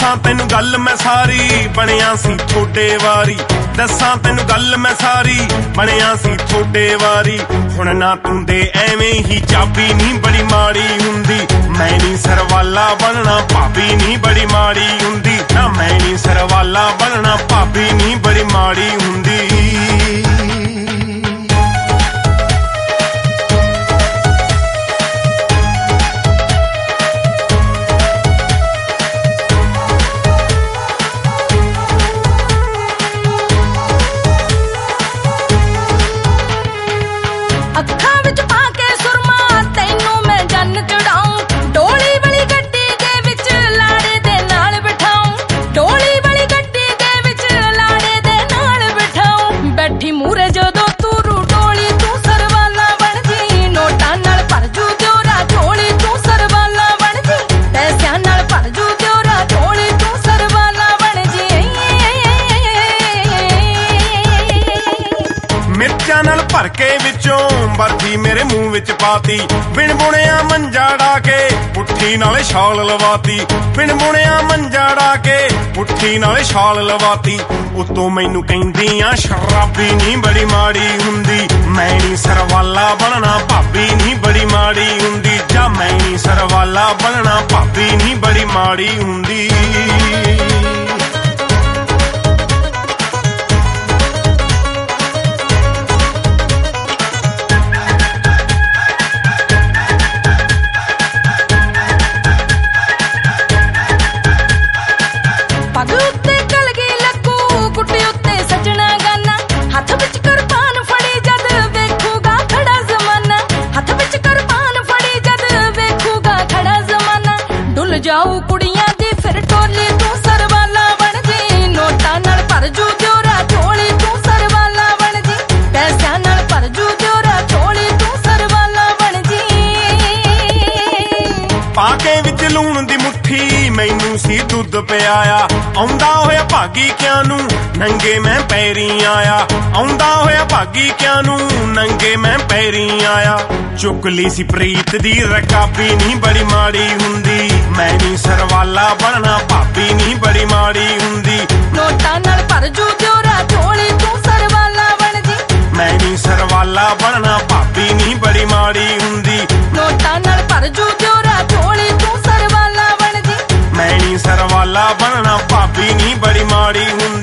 दस्सां तैनूं गल मैं सारी बनिया सी थोड़े वारी। दस्सां तैनूं गल मैं सारी बनिया सी थोड़े वारी। हुण ना तूं दे एवें ही चाबी नी बड़ी माड़ी हुंदी। मैं नी सरवाला बनना भाभी नी बड़ी माड़ी हुंदी। ना मैं नी सरवाला बनना भाभी नी बड़ी माड़ी हुंदी। ਅੱਖਾਂ ਵਿੱਚ ਪਾ ਕੇ ਸੁਰਮਾ ਤੈਨੂੰ ਮੈਂ ਜੰਨ ਚੜਾਉਂ। ਡੋਲੀ ਵਾਲੀ ਗੱਡੀ ਦੇ ਵਿੱਚ ਲਾੜੇ ਦੇ ਨਾਲ ਬਿਠਾਉਂ। ਡੋਲੀ ਵਾਲੀ ਗੱਡੀ ਦੇ ਵਿੱਚ ਲਾੜੇ ਦੇ ਨਾਲ ਬਿਠਾਉਂ। ਬੈਠੀ ਮੂਰੇ ਜਦੋਂ ਤੂੰ ਰੂ ਡੋਲੀ ਤੂੰ ਸਰਵਾਲਾ ਬਣ ਜੀ। ਨੋਟਾਂ ਨਾਲ ਭਰ ਜੂ ਦਿਓਰਾ ਝੋਲੀ ਤੂੰ ਸਰਵਾਲਾ ਬਣ ਜੀ। ਪੈਸਿਆਂ ਨਾਲ ਭਰ ਜੂ ਦਿਓਰਾ ਝੋਲੀ ਤੂੰ ਸਰਵਾਲਾ ਬਣ ਜੀ। मिर्चां नाल भर के विचों बर्फी मेरे मुंह विच पाती। बिन बुणिया मंजा डा के पुट्ठी नाले शाल लवाती। बिन बुणिया मंजा डा के पुट्ठी नाले शाल लवाती। उत्तों मैनू कहंदियां शराबी नी बड़ी माड़ी हुंदी। मैं नी सरवाला बनना भाभी नी बड़ी माड़ी हुंदी। जा मैं नी सरवाला बनना भाभी नी बड़ी माड़ी हुंदी। ਪੱਗ ਉੱਤੇ ਕਲਗੀ ਲੱਗੂ ਗੁੱਟੇ ਉੱਤੇ ਸਜਣਾ ਗਾਨਾ। ਹੱਥ ਵਿੱਚ ਕਿਰਪਾਨ ਫੜੀ ਜਦ ਵੇਖੂਗਾ ਖੜਾ ਜ਼ਮਾਨਾ। ਹੱਥ ਵਿੱਚ ਕਿਰਪਾਨ ਫੜੀ ਜਦ ਵੇਖੂਗਾ ਖੜਾ ਜ਼ਮਾਨਾ। ਡੁੱਲ ਜਾਊ ਕੁੜੀਆਂ ਦੀ ਫਿਰ ਟੋਲੀ ਤੂੰ ਸਰਵਾਲਾ ਬਣ ਜੀ। ਨੋਟਾਂ ਨਾਲ ਭਰ ਜੂ ਦਿਓਰਾ ਝੋਲੀ ਤੂੰ ਸਰਵਾਲਾ ਬਣ ਜੀ। ਪੈਸਿਆਂ ਨਾਲ ਭਰ ਜੂ ਦਿਓਰਾ ਝੋਲੀ ਤੂੰ ਸਰਵਾਲਾ ਬਣ ਜੀ। ਪਾ ਕੇ ਵਿੱਚ ਲੂਣ ਦੀ ਮੁੱਠੀ ਮੈਨੂੰ ਸੀ ਦੁੱਧ ਪਿਆਇਆ। ਆਉਂਦਾ ਹੋਇਆ ਭਾਗੀ ਕਿਆਂ ਨੂੰ ਨੰਗੇ ਮੈਂ ਪੈਰੀ ਆਇਆ। ਆਉਂਦਾ ਹੋਇਆ ਭਾਗੀ ਕਿਆਂ ਨੂੰ ਨੰਗੇ ਮੈਂ ਪੈਰੀ ਆਇਆ। ਚੁੱਕ ਲਈ ਸੀ ਪ੍ਰੀਤ ਦੀ ਰਕਾਬੀ ਨੀ ਬੜੀ ਮਾੜੀ ਹੁੰਦੀ। ਮੈਂ ਨੀ ਸਰਵਾਲਾ ਬਣਨਾ ਭਾਬੀ ਨੀ ਬੜੀ ਮਾੜੀ ਹੁੰਦੀ। ਨੋਟਾਂ ਨਾਲ ਭਰ ਜੂ ਦਿਓਰਾ ਝੋਲੀ ਤੂੰ ਸਰਵਾਲਾ ਬਣ ਜੀ। ਮੈਂ ਨੀ ਸਰਵਾਲਾ ਬਣਨਾ ਭਾਬੀ ਨੀ ਬੜੀ ਮਾੜੀ ਹੁੰਦੀ। ਨੋਟਾਂ ਨਾਲ ਭਰ ਜੂ ਦਿਓਰਾ ਝੋਲੀ ਤੂੰ ਸਰਵਾਲਾ ਬਣ ਜੀ। ਮੈਂ ਨੀ ਸਰਵਾਲਾ ਬਣਨਾ ਭਾਬੀ ਨੀ ਬੜੀ ਮਾੜੀ ਹੁੰਦੀ।